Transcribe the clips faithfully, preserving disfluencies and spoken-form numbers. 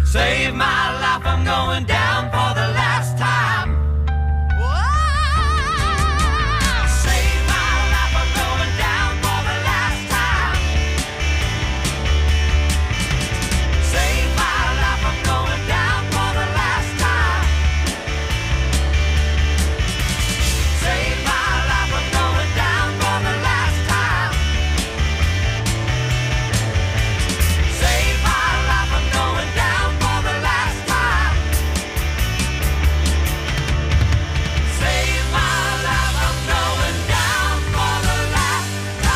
Save my life, I'm going down for the last time. Save my life, I'm going down for the last time. Save my life, I'm going down for the last time. Save my life, I'm going down for the last time. Save my life, I'm going down for the last time. Save my life, I'm going down for the last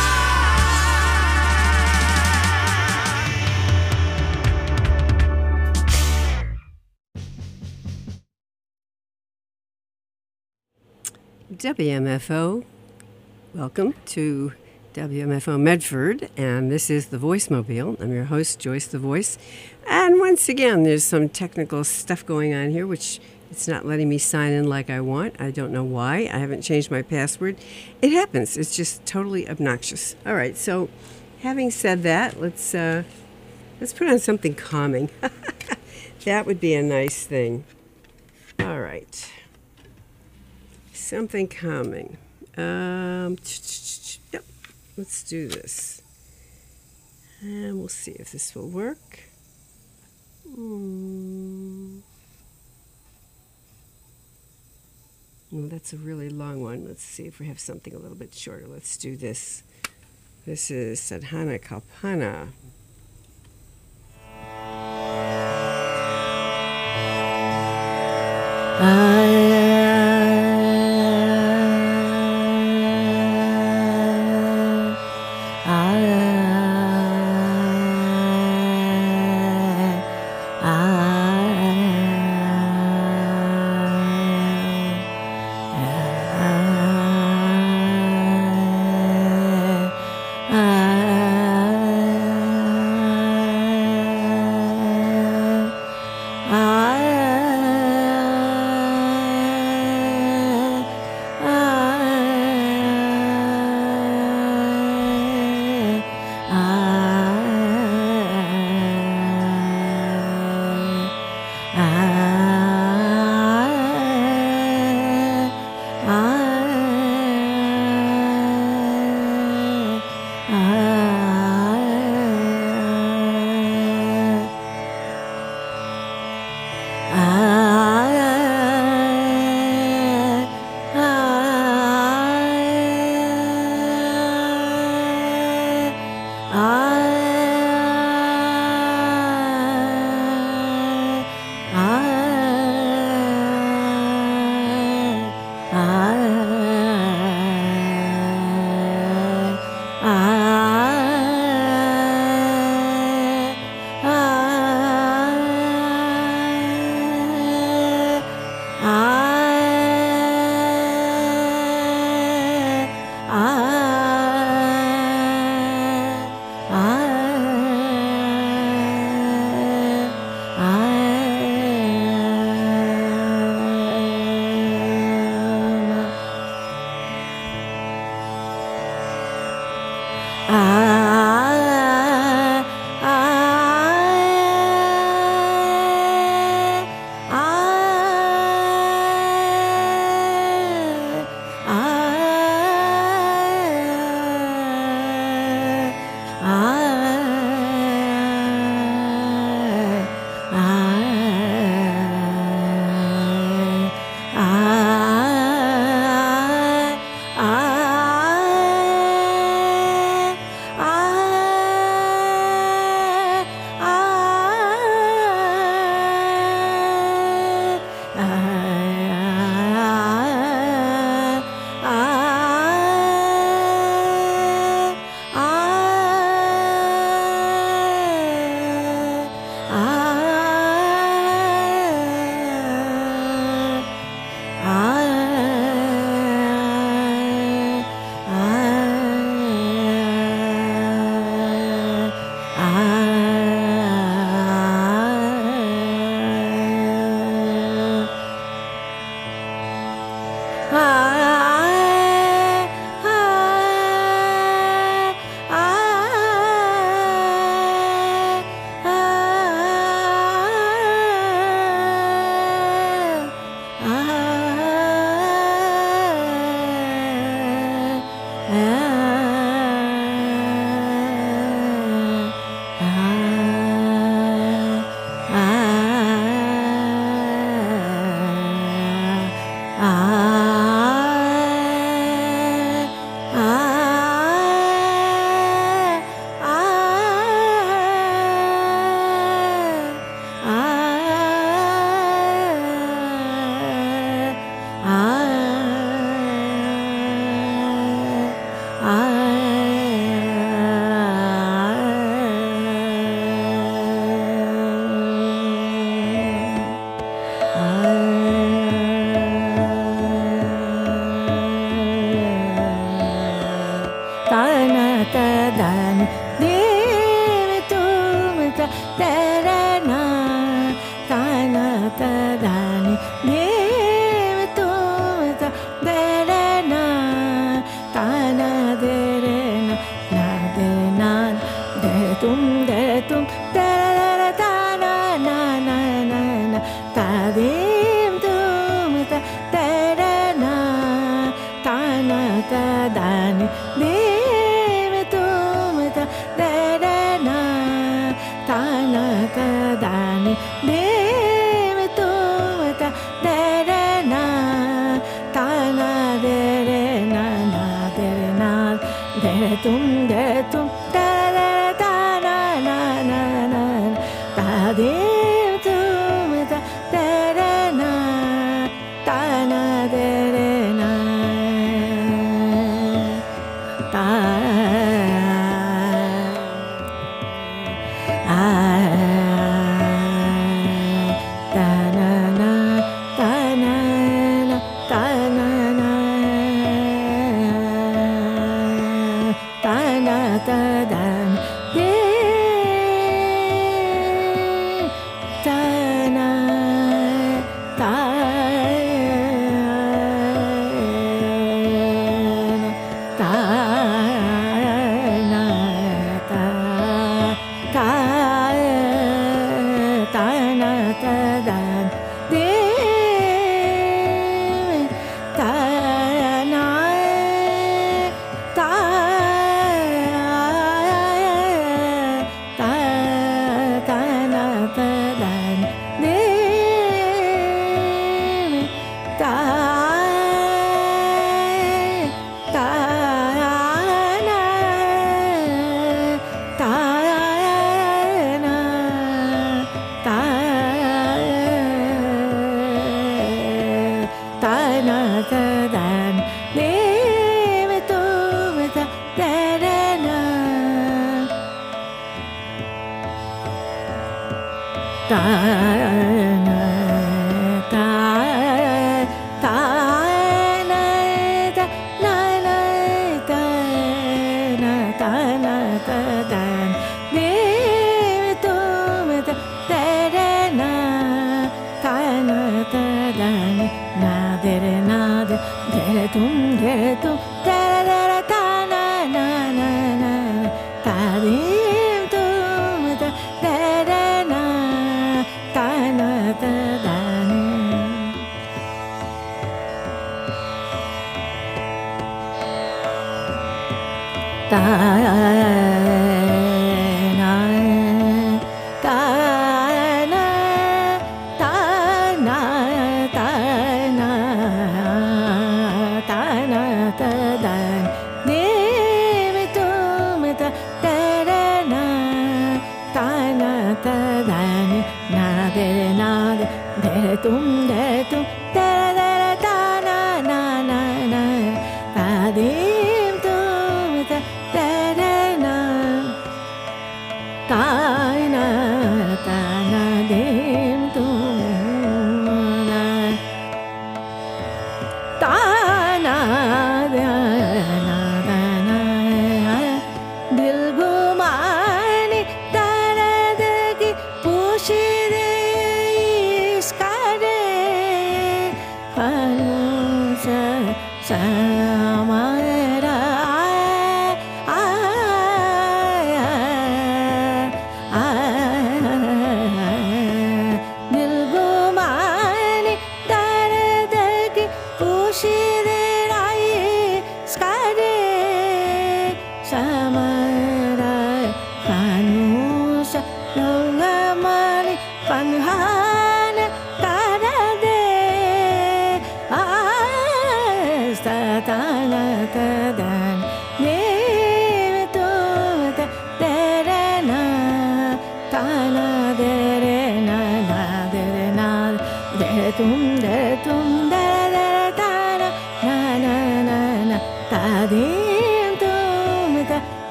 time. W M F O, welcome to W M F O Medford, and this is The Voice Mobile. I'm your host, Joyce the Voice, and once again, there's some technical stuff going on here, which it's not letting me sign in like I want. I don't know why. I haven't changed my password. It happens. It's just totally obnoxious. All right, so having said that, let's uh, let's put on something calming. That would be a nice thing. All right. Something calming. Um, yep, let's do this. And we'll see if this will work. Mm. Well, that's a really long one. Let's see if we have something a little bit shorter. Let's do this. This is Sadhana Kalpana. Dime tu ta de re na ta na de re na na de re na de re tum de re tum da re ta na na na na ta dim tum ta de re na ta na de re na ta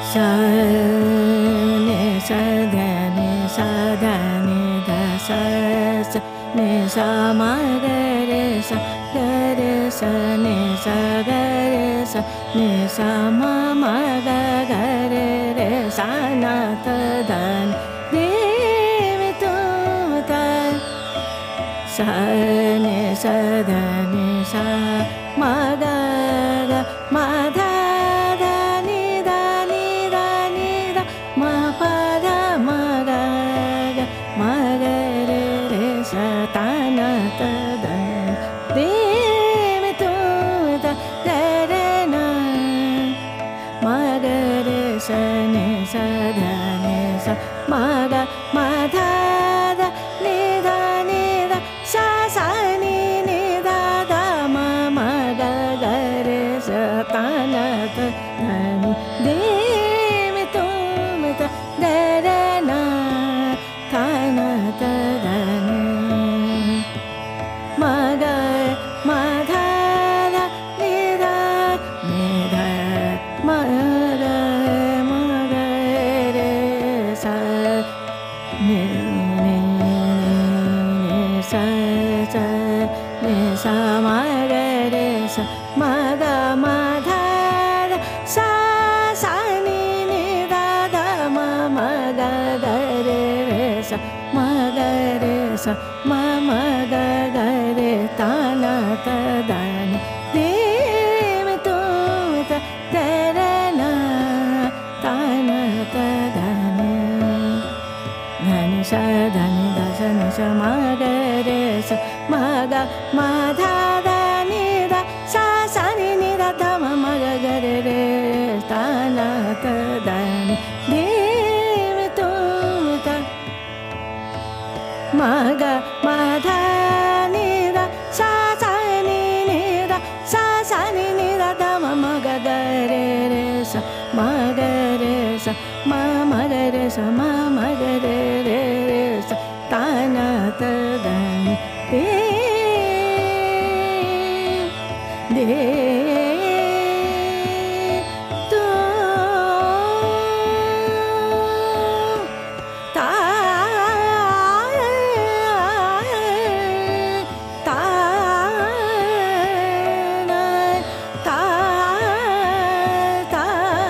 sa ni sa da ni sa da ni da sa sa ni sa ma ga re sa ga re sa ni sa ga re sa ni sa ma ma ga ga re re sa na ta da ni mi tu ta sa ni sa da ni sa ma ga ga ma da da ni da ni da ni da ma pa da ma ga ga ma ga re re sa ta na ta da re mi tu ta re re na ma ga re sa ni sa da ni sa ma ga ma da da ni da ni da sa sa ni ni da da ma ma ga ga re sa ta na ta na ni de mi tu mi ta de re na ta na ta da ni ma ga ma da da ni da ni da ma ga ma ga re sa ni ni ni sa sa ni sa ma ga re sa ma ga ma da da sa sa ni ni da da ma ma ga ga re re sa ma ga re sa ma ma ga ga re ta na ta da ni de mi tu mi ta de re na ta na ta da ni na ni sa da ni da sa ni sa ma ga re sa ma ga ma da da ni da sa sa ni ni da da ma ma ga ga re re ta na ta da ni de mi tu mi ta ma ga ma da ni da sa sa ni ni da sa sa ni ni da da ma ma ga ga re re sa ma ga re sa ma ma ga re sa ma ma ga re re re sa ta na ta da ni de de tu ta ta na ta ta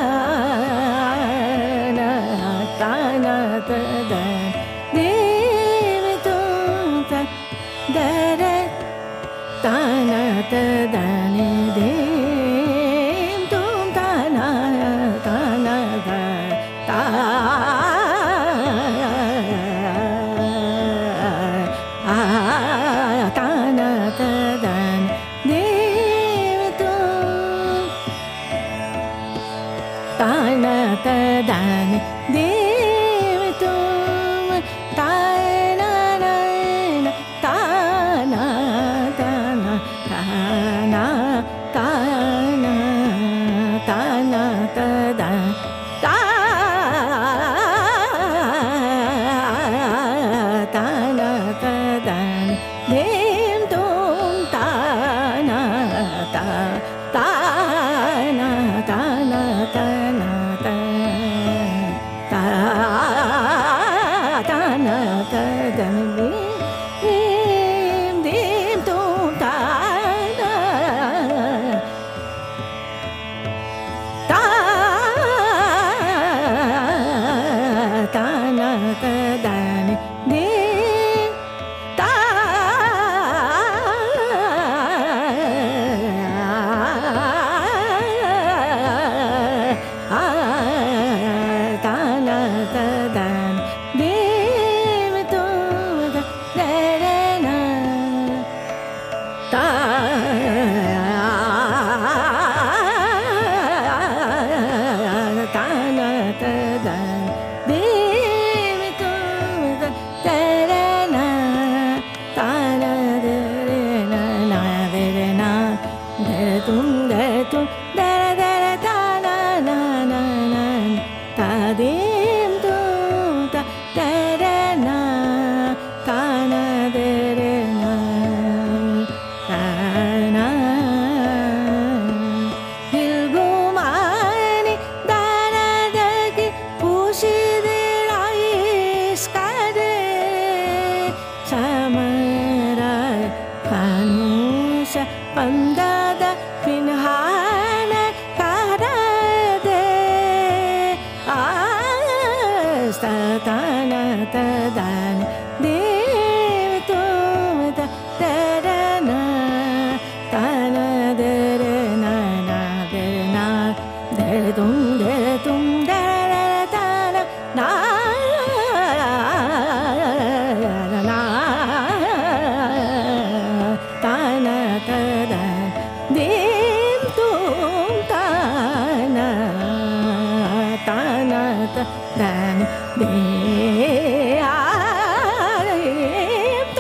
na ta na ta da de mi tu ta da re ta na ta da ni de tu ta na ta na da ta a ta na ta da ni de mi tu ta na ta da ni de mi tu ta na na na ta na ta na ta na ta na ta na ta da ta ta na ta da dim tum ta na ta ta na ta na ta na ta ta ta na ta da dim dim tum ta na ta ta na ta da ni dim ta ta na ta da dim tu da re re na ta ta na ta da dim tu da re re na ta na de re na na de re na de tum de tum de de ta na na na na ta dim tu ta de re na ta na de re na ta na dil gumani da na de sta ta na ta da na dim tum ta da da na ta na de re na na de na de tum de tum da da da na na na ta na ta da dim tum ta na ta na ta da de a dim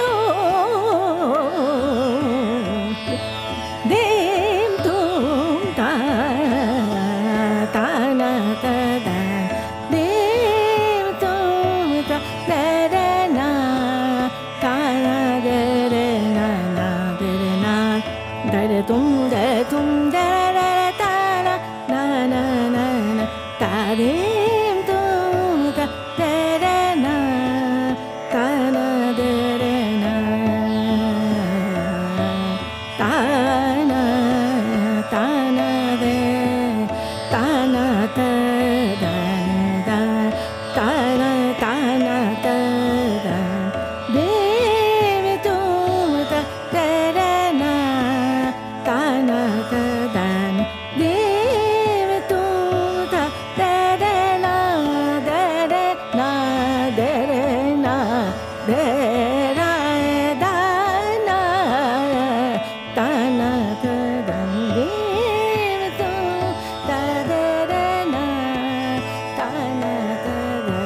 tum dim tum ta ta na ta da dim tum ta da da na ta na de de na na de de na da de tum de tum da da da ta na na na na ta dim tum ta da da na ta na de de na ta na ta na de ta na ta da da ta na ta na ta da dim tum ta da da na ta na ta da dim tum ta da da na da da na da da na da da da na ta na ta da dim tum ta da da na ta na ta da.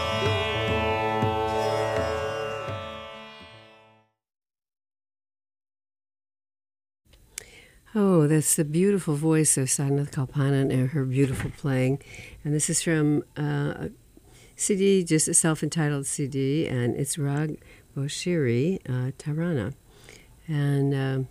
Oh, that's the beautiful voice of Sadhnath Kalpanan and her beautiful playing. And this is from uh, a C D, just a self-entitled C D, and it's Rag Boshiri uh, Tarana. And um,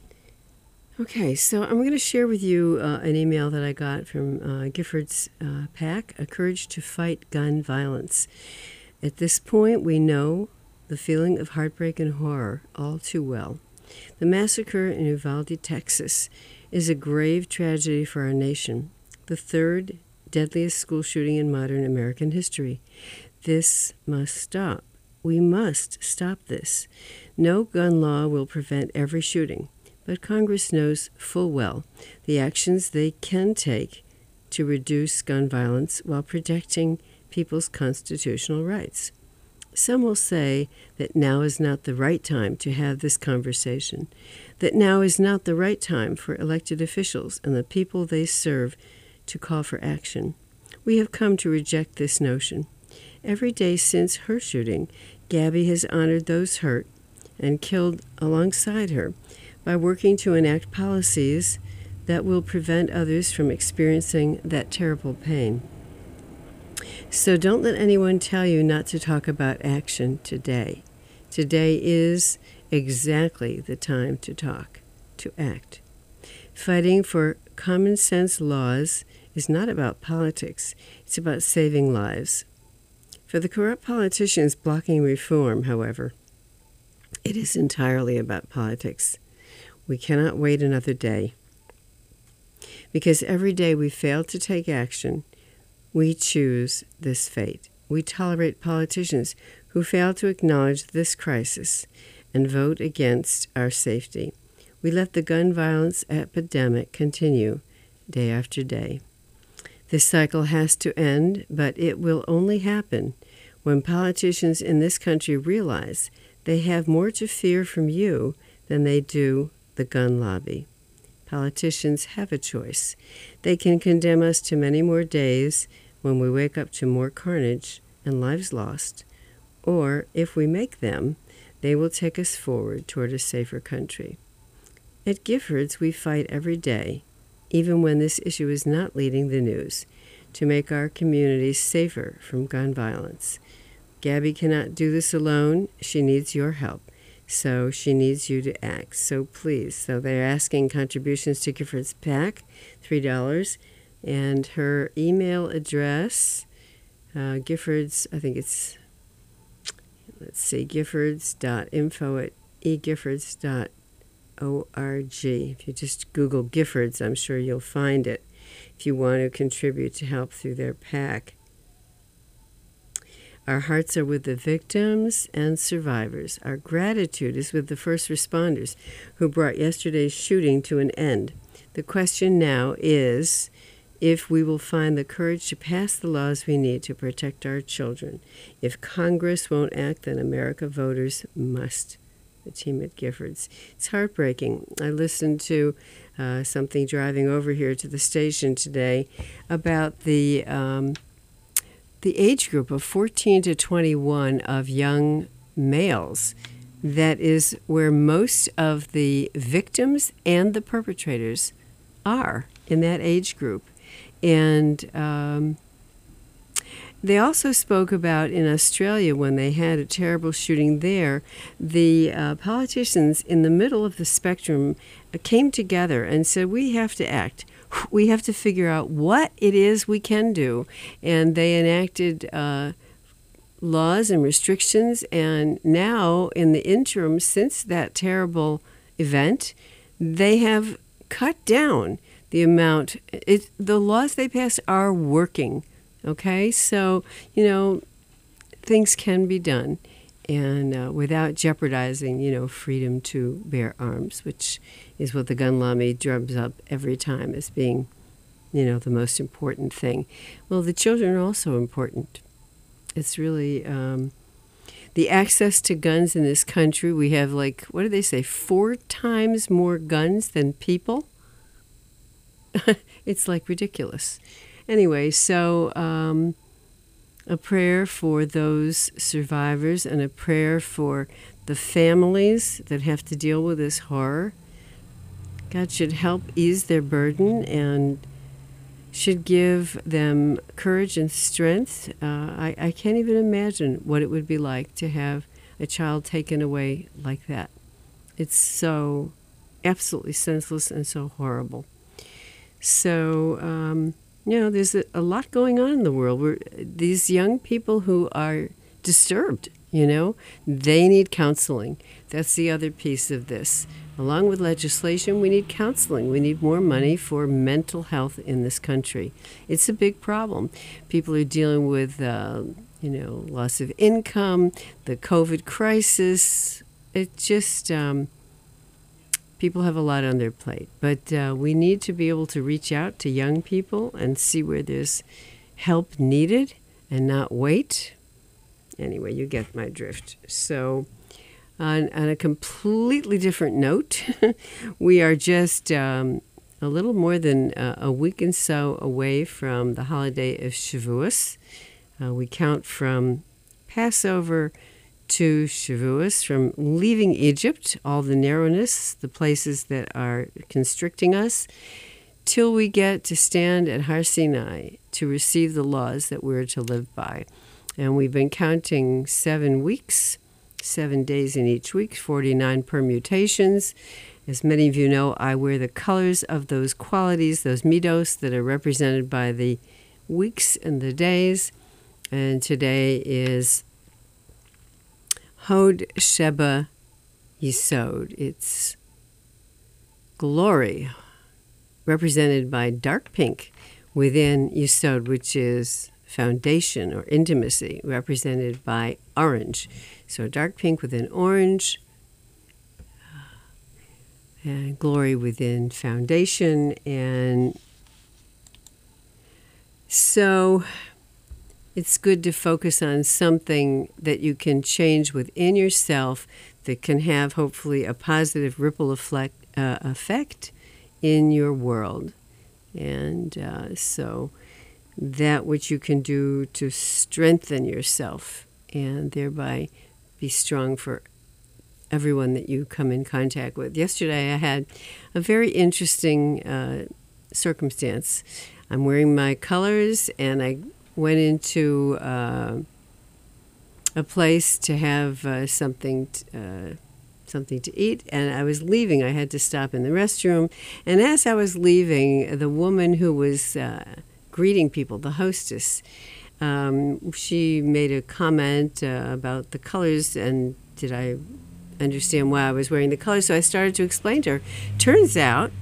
okay, so I'm going to share with you uh, an email that I got from uh, Gifford's uh, PAC, A Courage to Fight Gun Violence. At this point, we know the feeling of heartbreak and horror all too well. The massacre in Uvalde, Texas, is a grave tragedy for our nation, the third deadliest school shooting in modern American history. This must stop. We must stop this. No gun law will prevent every shooting, but Congress knows full well the actions they can take to reduce gun violence while protecting people's constitutional rights. Some will say that now is not the right time to have this conversation, that now is not the right time for elected officials and the people they serve to call for action. We have come to reject this notion. Every day since her shooting, Gabby has honored those hurt and killed alongside her by working to enact policies that will prevent others from experiencing that terrible pain. So don't let anyone tell you not to talk about action today. Today is exactly the time to talk, to act. Fighting for common sense laws is not about politics. It's about saving lives. For the corrupt politicians blocking reform, however, it is entirely about politics. We cannot wait another day. Because every day we fail to take action, we choose this fate. We tolerate politicians who fail to acknowledge this crisis and vote against our safety. We let the gun violence epidemic continue day after day. This cycle has to end, but it will only happen when politicians in this country realize they have more to fear from you than they do the gun lobby. Politicians have a choice. They can condemn us to many more days when we wake up to more carnage and lives lost, or if we make them, they will take us forward toward a safer country. At Giffords, we fight every day, even when this issue is not leading the news, to make our communities safer from gun violence. Gabby cannot do this alone. She needs your help, so she needs you to act. So please, so they're asking contributions to Giffords PAC, three dollars, and her email address, uh, Giffords, I think it's, let's see, giffords dot info at e giffords dot org. If you just Google Giffords, I'm sure you'll find it if you want to contribute to help through their PAC. Our hearts are with the victims and survivors. Our gratitude is with the first responders who brought yesterday's shooting to an end. The question now is if we will find the courage to pass the laws we need to protect our children. If Congress won't act, then America voters must. The team at Giffords. It's heartbreaking. I listened to uh, something driving over here to the station today about the um, the age group of fourteen to twenty-one of young males. That is where most of the victims and the perpetrators are, in that age group. And um, they also spoke about in Australia, when they had a terrible shooting there, the uh, politicians in the middle of the spectrum uh, came together and said, we have to act. We have to figure out what it is we can do. And they enacted uh, laws and restrictions. And now, in the interim, since that terrible event, they have cut down the amount. It, the laws they passed are working. Okay, so, you know, things can be done, and uh, without jeopardizing, you know, freedom to bear arms, which is what the gun lobby drums up every time as being, you know, the most important thing. Well, the children are also important. It's really um, the access to guns in this country. We have, like, what do they say, four times more guns than people? It's, like, ridiculous. Anyway, so um, a prayer for those survivors and a prayer for the families that have to deal with this horror. God should help ease their burden and should give them courage and strength. Uh, I, I can't even imagine what it would be like to have a child taken away like that. It's so absolutely senseless and so horrible. So... Um, You know, there's a, a lot going on in the world. Where these young people who are disturbed, you know, they need counseling. That's the other piece of this. Along with legislation, we need counseling. We need more money for mental health in this country. It's a big problem. People are dealing with, uh, you know, loss of income, the COVID crisis. It just... Um, People have a lot on their plate, but uh, we need to be able to reach out to young people and see where there's help needed and not wait. Anyway, you get my drift. So on, on a completely different note, we are just um, a little more than uh, a week and so away from the holiday of Shavuos. Uh, we count from Passover to Shavuos, from leaving Egypt, all the narrowness, the places that are constricting us, till we get to stand at Har Sinai to receive the laws that we're to live by. And we've been counting seven weeks, seven days in each week, forty-nine permutations. As many of you know, I wear the colors of those qualities, those midos that are represented by the weeks and the days. And today is Hod Sheba Yisod. It's glory, represented by dark pink within Yisod, which is foundation or intimacy, represented by orange. So dark pink within orange, and glory within foundation. And so it's good to focus on something that you can change within yourself that can have, hopefully, a positive ripple effect, uh, effect in your world. And uh, so that which you can do to strengthen yourself and thereby be strong for everyone that you come in contact with. Yesterday I had a very interesting uh, circumstance. I'm wearing my colors, and I went into uh, a place to have uh, something t- uh, something to eat, and I was leaving. I had to stop in the restroom, and as I was leaving, the woman who was uh, greeting people, the hostess, um, she made a comment uh, about the colors, and did I understand why I was wearing the colors? So I started to explain to her. Turns out,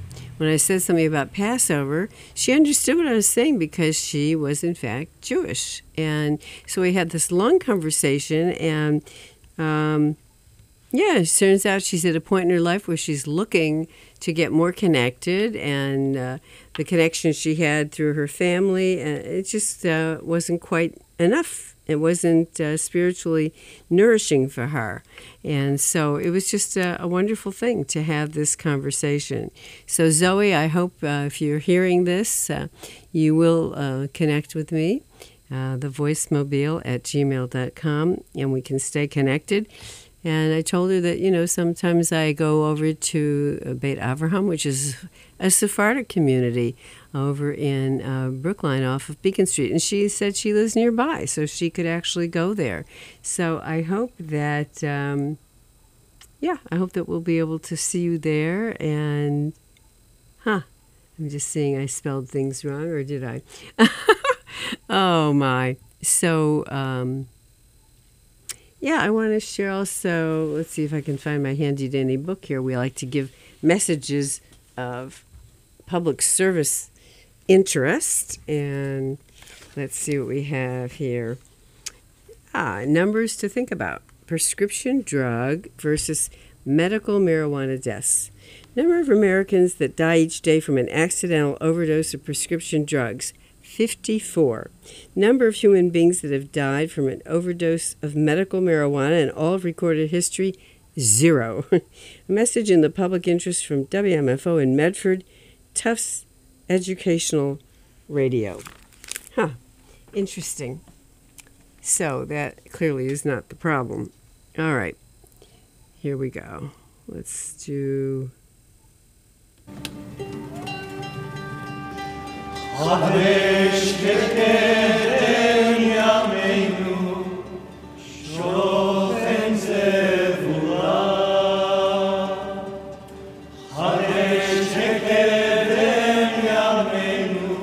when I said something about Passover, she understood what I was saying because she was, in fact, Jewish. And so we had this long conversation, and um, yeah, it turns out she's at a point in her life where she's looking to get more connected, and uh, the connection she had through her family, uh, it just uh, wasn't quite enough. It wasn't uh, spiritually nourishing for her. And so it was just a, a wonderful thing to have this conversation. So Zoe, I hope uh, if you're hearing this, uh, you will uh, connect with me, uh, the voicemobile at gmail dot com, and we can stay connected. And I told her that, you know, sometimes I go over to Beit Avraham, which is a Sephardic community over in uh, Brookline off of Beacon Street. And she said she lives nearby, so she could actually go there. So I hope that, um, yeah, I hope that we'll be able to see you there. And, huh, I'm just seeing I spelled things wrong, or did I? Oh, my. So, um... yeah, I want to share also, let's see if I can find my handy-dandy book here. We like to give messages of public service interest. And let's see what we have here. Ah, numbers to think about. Prescription drug versus medical marijuana deaths. Number of Americans that die each day from an accidental overdose of prescription drugs. fifty-four. Number of human beings that have died from an overdose of medical marijuana in all of recorded history, zero. A message in the public interest from W M F O in Medford, Tufts Educational Radio. Huh, interesting. So that clearly is not the problem. All right, here we go. Let's do... חדש בקדם ימינו, שוכן זבורה. חדש בקדם ימינו,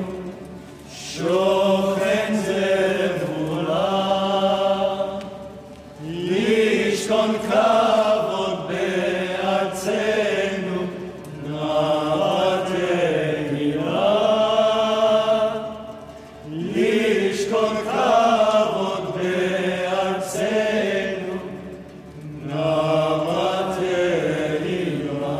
שוכן זבורה. לשכון כבוד בארצנו, נאווה תהילה. לשכון כבוד בארצנו, נאווה תהילה.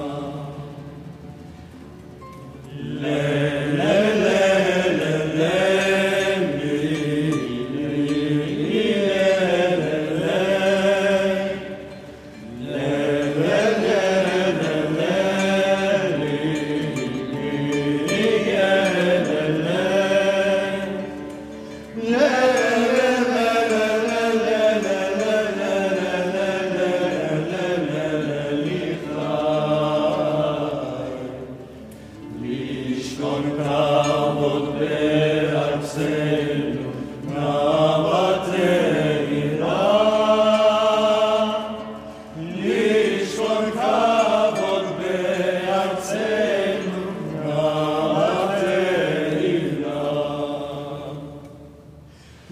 לשכון כבוד בארצנו, נאווה תהילה. לשכון כבוד בארצנו, נאווה תהילה.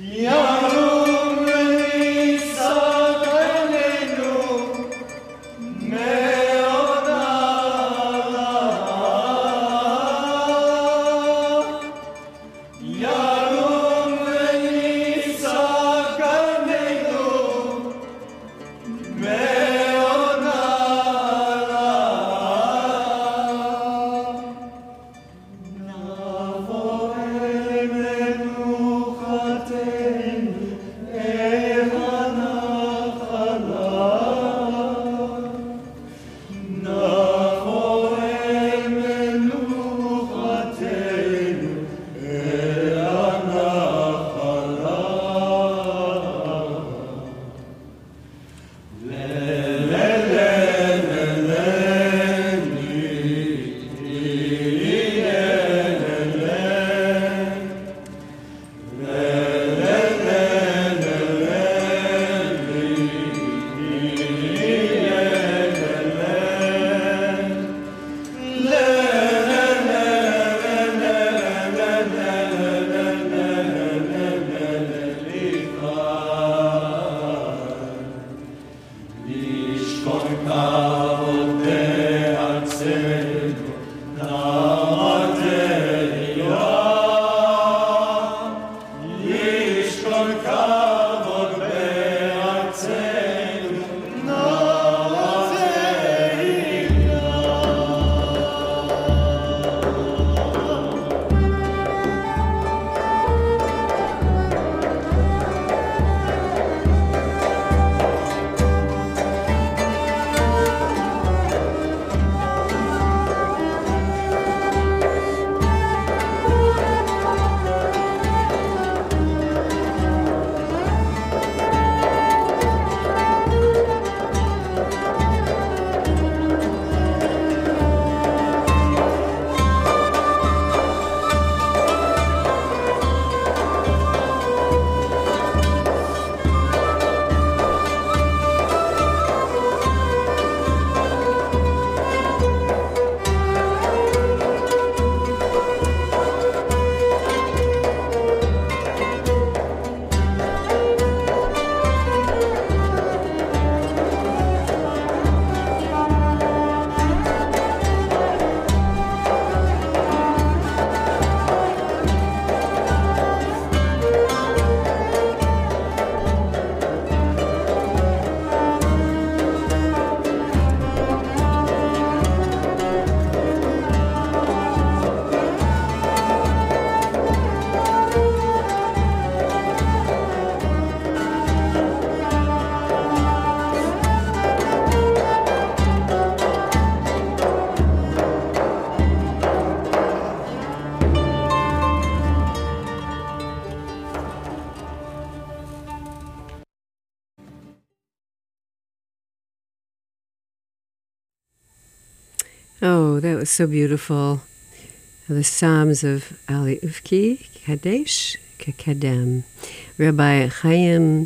Oh, that was so beautiful. The Psalms of Ali Ufki Kadesh Kadem. Rabbi Chaim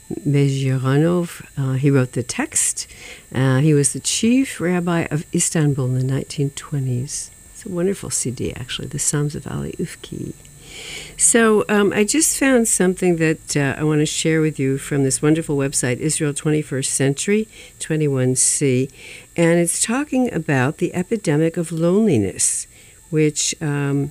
Bezhiranov, uh, he wrote the text. Uh, he was the chief rabbi of Istanbul in the nineteen twenties. It's a wonderful C D, actually, the Psalms of Ali Ufki. So um, I just found something that uh, I want to share with you from this wonderful website, Israel twenty-first Century, twenty-one C, and it's talking about the epidemic of loneliness, which, um,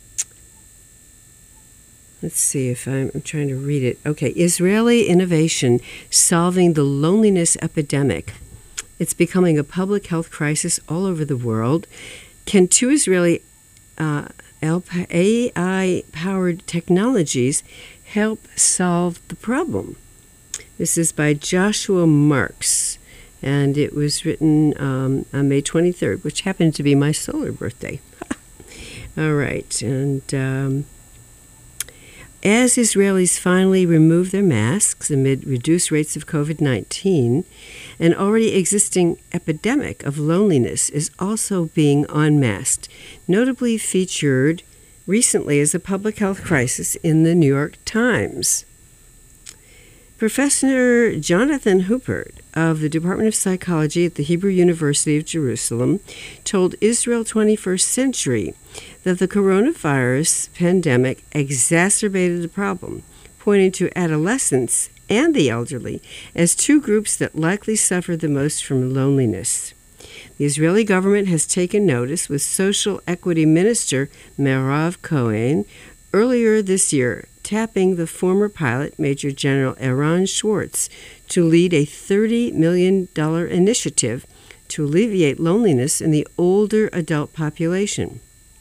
let's see if I'm, I'm trying to read it. Okay, Israeli innovation solving the loneliness epidemic. It's becoming a public health crisis all over the world. Can two Israeli uh, A I-powered technologies help solve the problem? This is by Joshua Marks, and it was written um, on May twenty-third, which happened to be my solar birthday. All right, and um, as Israelis finally remove their masks amid reduced rates of covid nineteen, an already existing epidemic of loneliness is also being unmasked, notably featured recently as a public health crisis in the New York Times. Professor Jonathan Huppert of the Department of Psychology at the Hebrew University of Jerusalem told Israel twenty-first Century that the coronavirus pandemic exacerbated the problem, pointing to adolescents and the elderly as two groups that likely suffer the most from loneliness. The Israeli government has taken notice, with Social Equity Minister Merav Cohen earlier this year tapping the former pilot, Major General Eran Schwartz, to lead a thirty million dollars initiative to alleviate loneliness in the older adult population.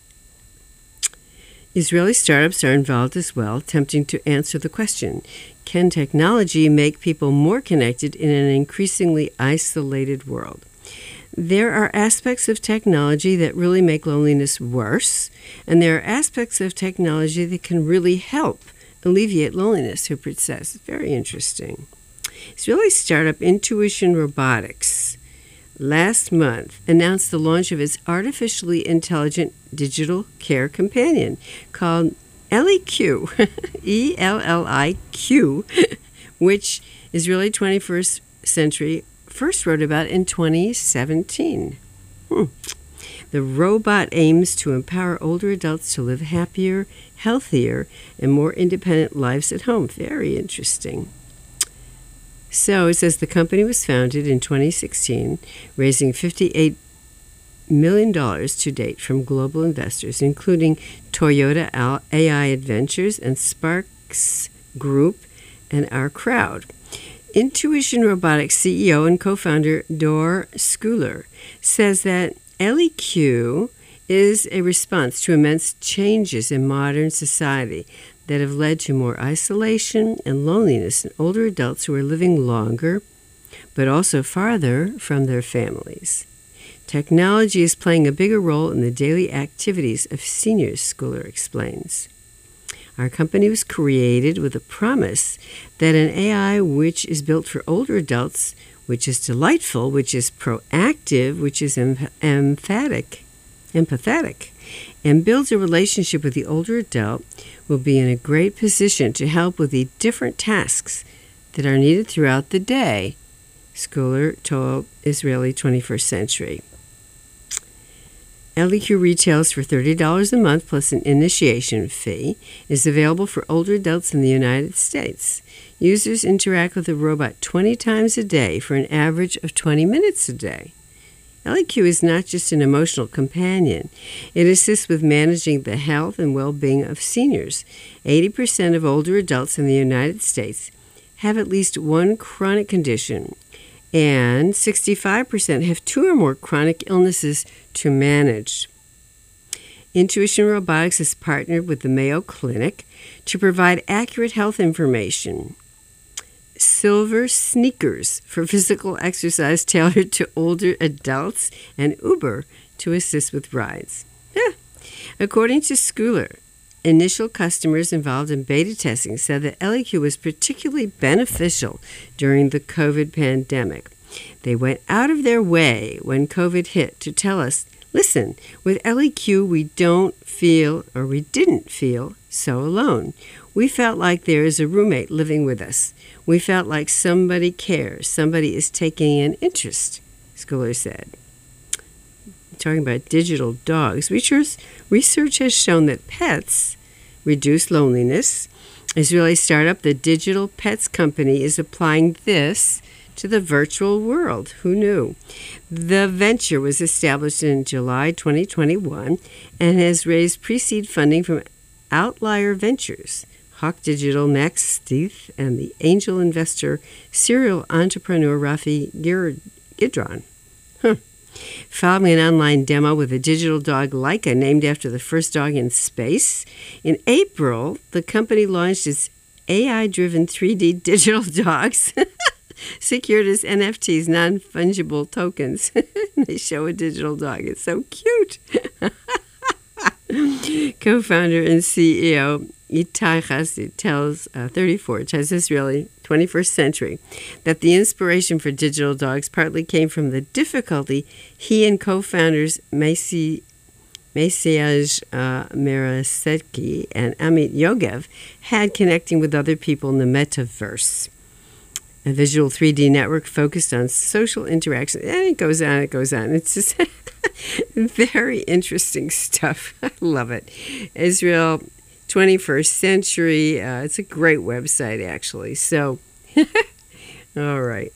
Israeli startups are involved as well, attempting to answer the question, can technology make people more connected in an increasingly isolated world? There are aspects of technology that really make loneliness worse, and there are aspects of technology that can really help alleviate loneliness, Huppert says. Very interesting. Israeli startup Intuition Robotics last month announced the launch of its artificially intelligent digital care companion called Ellie Q, E L L I Q, which Israeli twenty-first Century first wrote about in twenty seventeen. Hmm. The robot aims to empower older adults to live happier, healthier, and more independent lives at home. Very interesting. So it says the company was founded in twenty sixteen, raising fifty-eight million dollars to date from global investors, including Toyota A I Adventures and Sparks Group and our crowd. Intuition Robotics C E O and co-founder Dor Schuler says that L E Q is a response to immense changes in modern society that have led to more isolation and loneliness in older adults who are living longer, but also farther from their families. Technology is playing a bigger role in the daily activities of seniors, Schuler explains. Our company was created with a promise that an A I which is built for older adults, which is delightful, which is proactive, which is em- emphatic, empathetic, and builds a relationship with the older adult, will be in a great position to help with the different tasks that are needed throughout the day, Schuler told Israeli twenty-first Century. L E Q retails for thirty dollars a month plus an initiation fee, is available for older adults in the United States. Users interact with the robot twenty times a day for an average of twenty minutes a day. L E Q is not just an emotional companion. It assists with managing the health and well-being of seniors. eighty percent of older adults in the United States have at least one chronic condition, and sixty-five percent have two or more chronic illnesses to manage. Intuition Robotics has partnered with the Mayo Clinic to provide accurate health information. Silver sneakers for physical exercise tailored to older adults, and Uber to assist with rides. Yeah. According to Schuler, initial customers involved in beta testing said that L E Q was particularly beneficial during the COVID pandemic. They went out of their way when COVID hit to tell us, listen, with L E Q we don't feel, or we didn't feel, so alone. We felt like there is a roommate living with us. We felt like somebody cares, somebody is taking an interest, Schuler said. Talking about digital dogs, research, research has shown that pets reduce loneliness. Israeli startup, the Digital Pets Company, is applying this to the virtual world. Who knew? The venture was established in July twenty twenty-one and has raised pre-seed funding from Outlier Ventures, Hawk Digital, Max Stith, and the angel investor, serial entrepreneur Rafi Gidron. Huh. Following an online demo with a digital dog Laika named after the first dog in space, in April, the company launched its A I-driven three D digital dogs, secured as N F Ts, non-fungible tokens. They show a digital dog. It's so cute. Co-founder and C E O Itai Chassid tells uh, thirty-four, tells Israeli twenty-first Century, that the inspiration for digital dogs partly came from the difficulty he and co-founders Macy Mesiaj uh, Meraseki and Amit Yogev had connecting with other people in the metaverse, a visual three D network focused on social interaction. And it goes on, it goes on. It's just very interesting stuff. I love it. Israel twenty-first Century. Uh, it's a great website, actually. So, all right.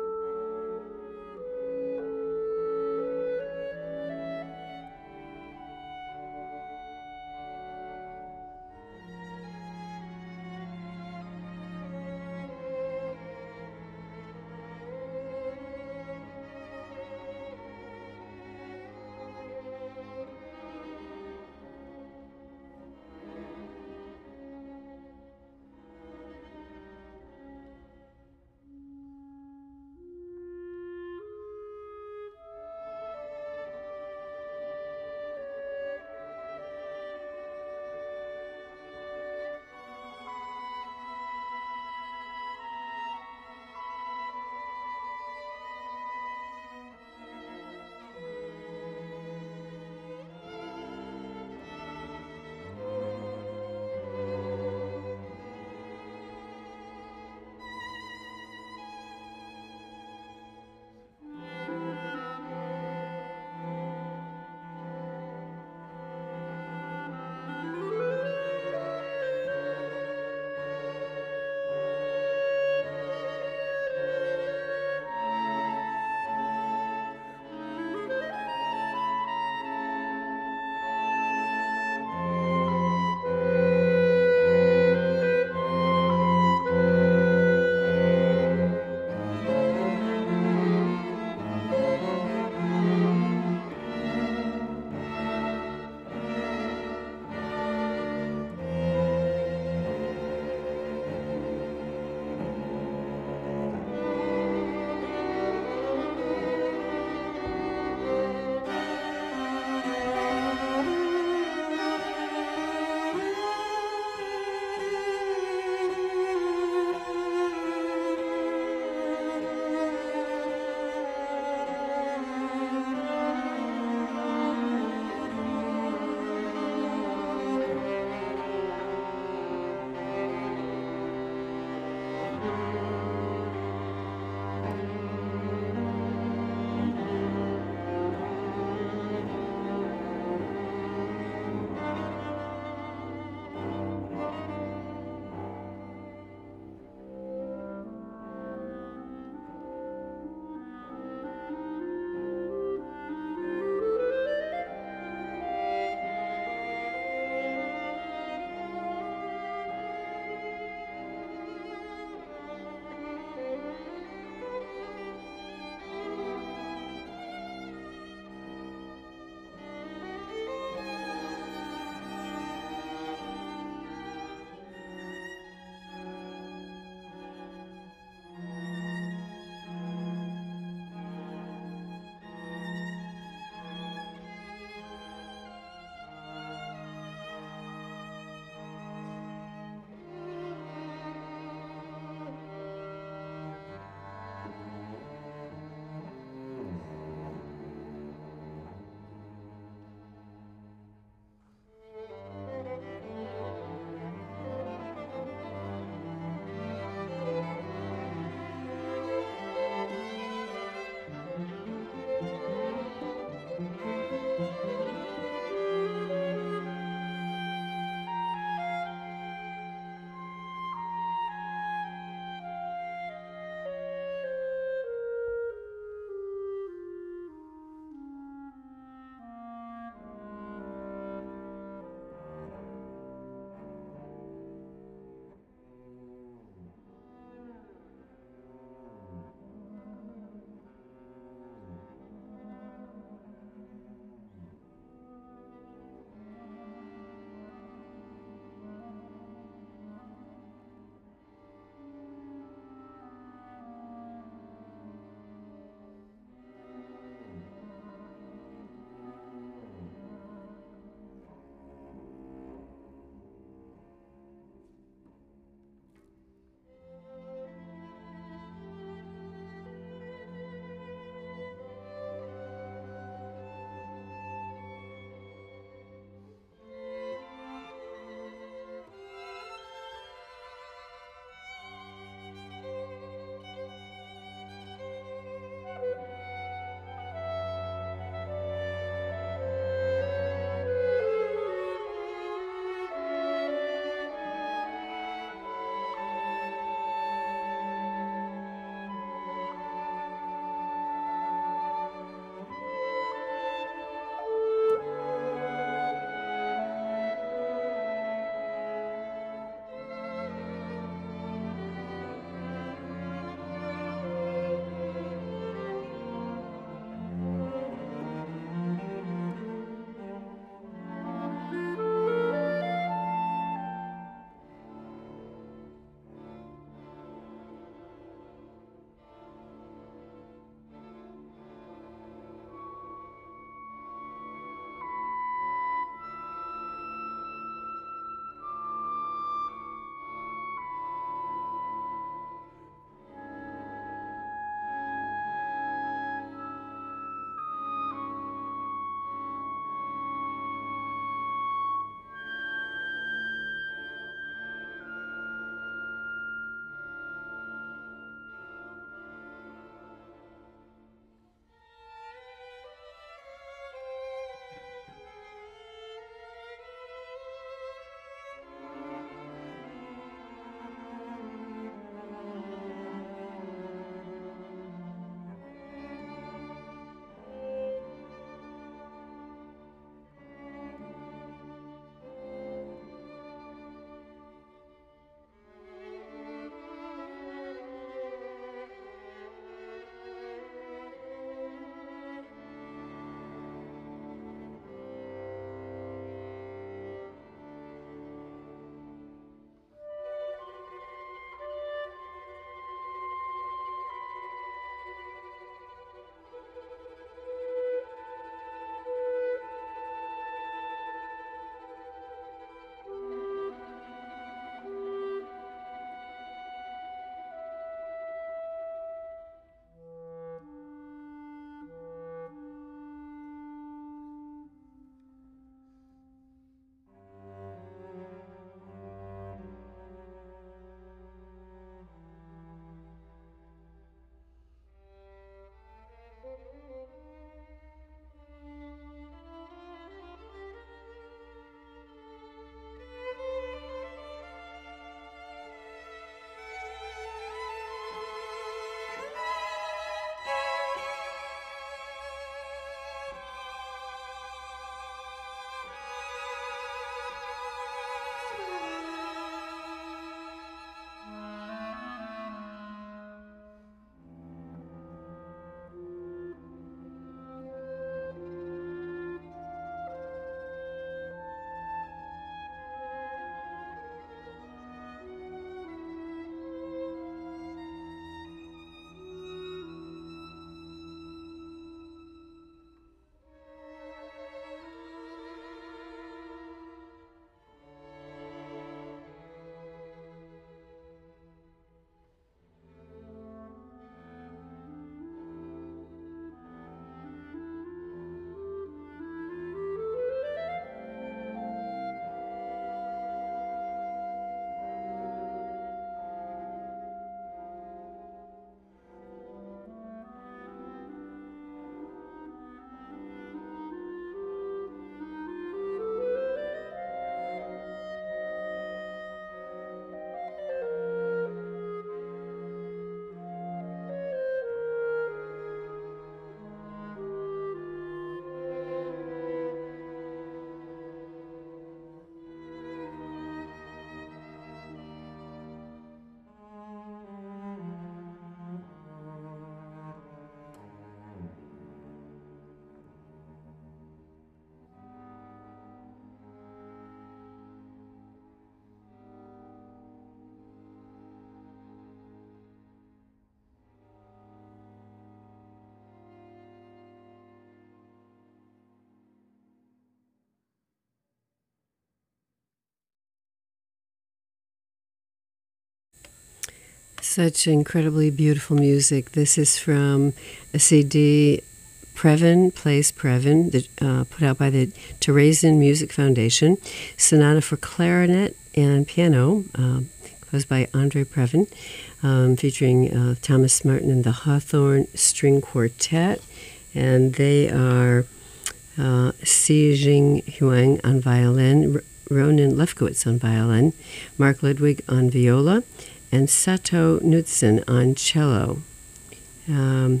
Such incredibly beautiful music. This is from a C D, Previn Plays Previn, the, uh, put out by the Teresian Music Foundation. Sonata for Clarinet and Piano, uh, composed by Andre Previn, um, featuring uh, Thomas Martin and the Hawthorne String Quartet. And they are uh, Si Jing Huang on violin, R- Ronan Lefkowitz on violin, Mark Ludwig on viola, and Sato Knudsen on cello. Um,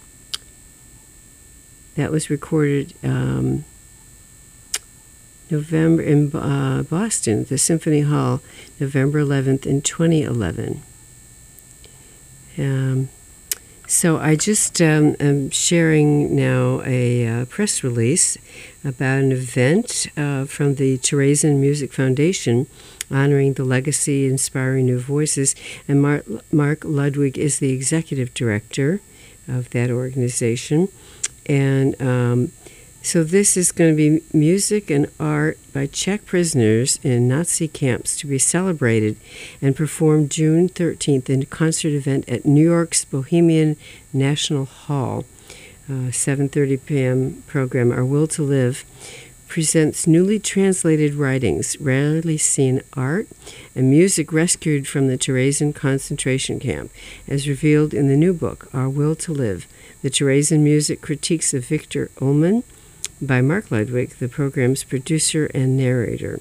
that was recorded um, November in uh, Boston, the Symphony Hall, November eleventh in twenty eleven. Um, so I just um, am sharing now a uh, press release about an event uh, from the Teresian Music Foundation honoring the legacy, inspiring new voices, and Mark, Mark Ludwig is the executive director of that organization. And um, so this is going to be music and art by Czech prisoners in Nazi camps to be celebrated and performed June thirteenth in a concert event at New York's Bohemian National Hall. Uh, seven thirty p.m. program, Our Will to Live, presents newly translated writings, rarely seen art, and music rescued from the Teresian concentration camp, as revealed in the new book, Our Will to Live, The Teresian Music Critiques of Victor Ullmann, by Mark Ludwig, the program's producer and narrator.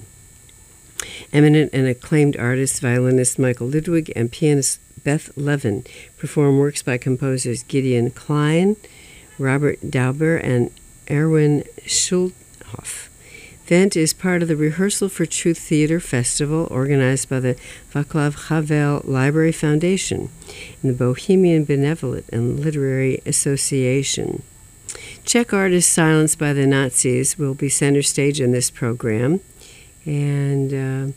Eminent and acclaimed artists, violinist Michael Ludwig and pianist Beth Levin perform works by composers Gideon Klein, Robert Dauber, and Erwin Schulhoff. The event is part of the Rehearsal for Truth Theater Festival organized by the Václav Havel Library Foundation and the Bohemian Benevolent and Literary Association. Czech artists silenced by the Nazis will be center stage in this program. And uh,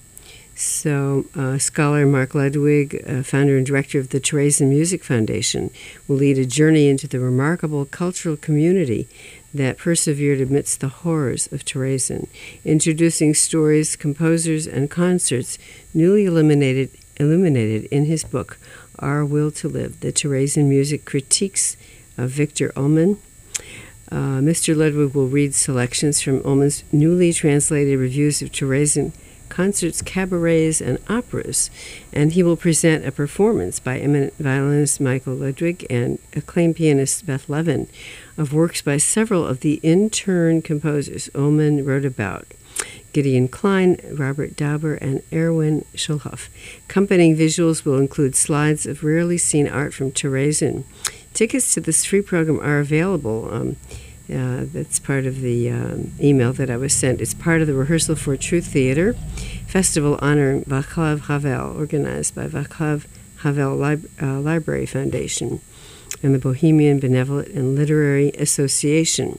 so uh, scholar Mark Ludwig, uh, founder and director of the Teresian Music Foundation, will lead a journey into the remarkable cultural community that persevered amidst the horrors of Teresian, introducing stories, composers, and concerts newly illuminated, illuminated in his book, Our Will to Live, The Teresian Music Critiques of Victor Ullmann. Uh, Mister Ludwig will read selections from Ullmann's newly translated reviews of Teresian concerts, cabarets, and operas, and he will present a performance by eminent violinist Michael Ludwig and acclaimed pianist Beth Levin of works by several of the intern composers Ullmann wrote about, Gideon Klein, Robert Dauber, and Erwin Schulhoff. Accompanying visuals will include slides of rarely seen art from Teresian. Tickets to this free program are available. Um, uh, that's part of the um, email that I was sent. It's part of the Rehearsal for Truth Theater Festival honoring Václav Havel, organized by Václav Havel Lib- uh, Library Foundation and the Bohemian Benevolent and Literary Association.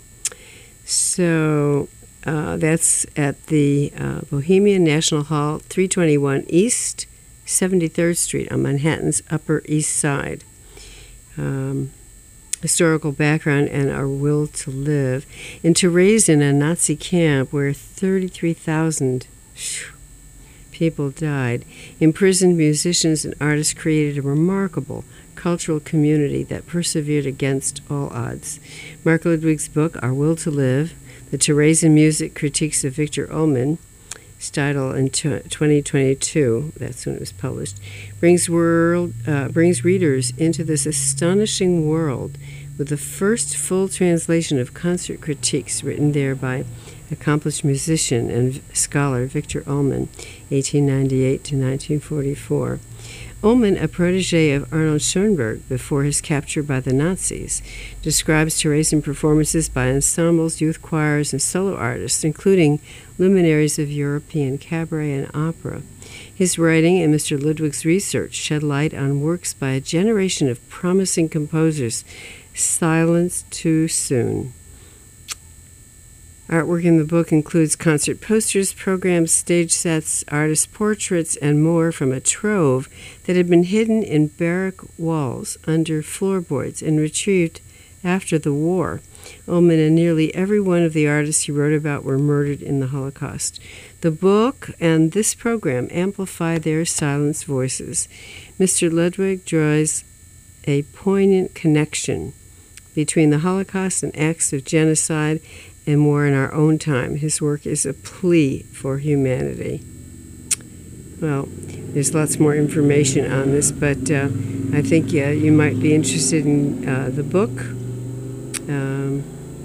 So uh, that's at the uh, Bohemian National Hall, three twenty-one East seventy-third Street on Manhattan's Upper East Side. Um, historical background and Our Will to Live. In Teresian, a Nazi camp where thirty-three thousand people died, imprisoned musicians and artists created a remarkable cultural community that persevered against all odds. Mark Ludwig's book, Our Will to Live, The Teresian Music Critiques of Victor Ullmann, title in twenty twenty-two, that's when it was published, brings world uh, brings readers into this astonishing world with the first full translation of concert critiques written there by accomplished musician and scholar Victor Ullmann, eighteen ninety-eight to nineteen forty-four. Ullmann, a protege of Arnold Schoenberg before his capture by the Nazis, describes Teresian performances by ensembles, youth choirs, and solo artists, including luminaries of European cabaret and opera. His writing and Mister Ludwig's research shed light on works by a generation of promising composers silenced too soon. Artwork in the book includes concert posters, programs, stage sets, artist portraits, and more from a trove that had been hidden in barrack walls under floorboards and retrieved after the war. Ullman and nearly every one of the artists he wrote about were murdered in the Holocaust. The book and this program amplify their silenced voices. Mister Ludwig draws a poignant connection between the Holocaust and acts of genocide and war in our own time. His work is a plea for humanity. Well, there's lots more information on this, but uh, I think yeah, you might be interested in uh, the book. Um,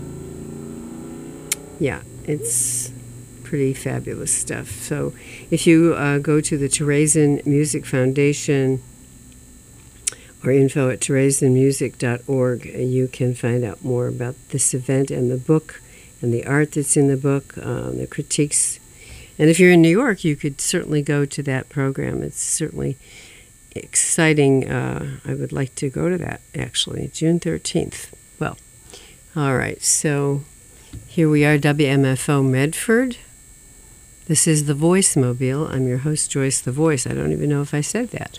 yeah, it's pretty fabulous stuff. So if you uh, go to the Terezin Music Foundation or info at terezin music dot org, you can find out more about this event and the book and the art that's in the book, um, the critiques. And if you're in New York, you could certainly go to that program. It's certainly exciting. Uh, I would like to go to that, actually, June thirteenth. Well, all right, so here we are, W M F O Medford. This is the Voice Mobile. I'm your host, Joyce the Voice. I don't even know if I said that.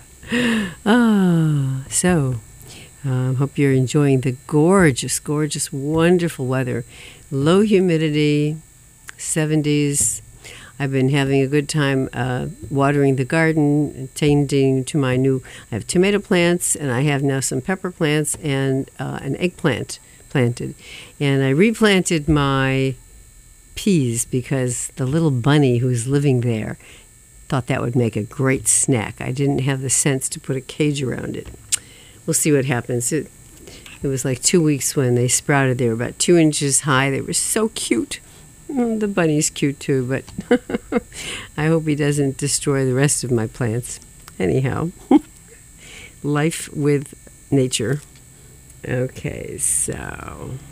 Ah, so I um, hope you're enjoying the gorgeous, gorgeous, wonderful weather. Low humidity, seventies. I've been having a good time uh, watering the garden, tending to my new, I have tomato plants, and I have now some pepper plants and uh, an eggplant planted. And I replanted my peas because the little bunny who's living there thought that would make a great snack. I didn't have the sense to put a cage around it. We'll see what happens. It, it was like two weeks when they sprouted. They were about two inches high. They were so cute. Mm, the bunny's cute too, but I hope he doesn't destroy the rest of my plants. Anyhow, life with nature. Okay, so